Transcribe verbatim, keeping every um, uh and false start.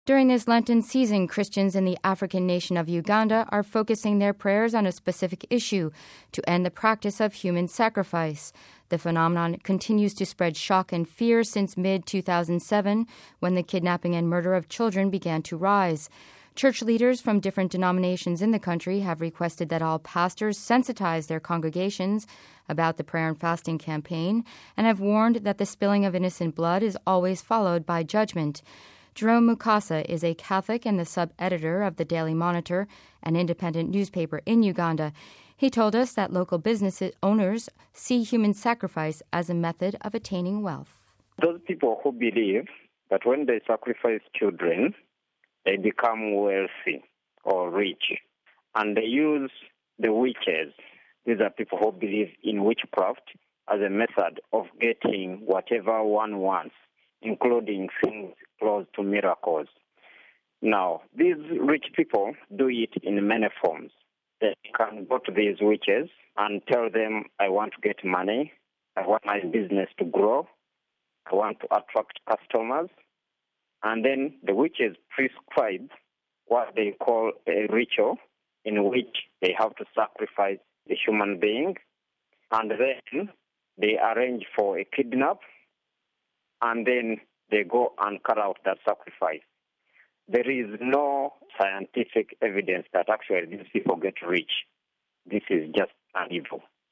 During this Lenten season, Christians in the African nation of Uganda are focusing their prayers on a specific issue to end the practice of human sacrifice. The phenomenon continues to spread shock and fear since mid two thousand seven, when the kidnapping and murder of children began to rise. Church leaders from different denominations in the country have requested that all pastors sensitize their congregations about the prayer and fasting campaign and have warned that the spilling of innocent blood is always followed by judgment. Jerome Mukasa is a Catholic and the sub-editor of the Daily Monitor, an independent newspaper in Uganda. He told us that local business owners see human sacrifice as a method of attaining wealth. Those people who believe that when they sacrifice children, they become wealthy or rich, and they use the witches. These are people who believe in witchcraft as a method of getting whatever one wants, including things close to miracles. Now, these rich people do it in many forms. They can go to these witches and tell them, I want to get money, I want my business to grow, I want to attract customers. And then the witches prescribe what they call a ritual in which they have to sacrifice the human being. And then they arrange for a kidnap, and then they go and carry out that sacrifice. There is no scientific evidence that actually these people get rich. This is just an evil.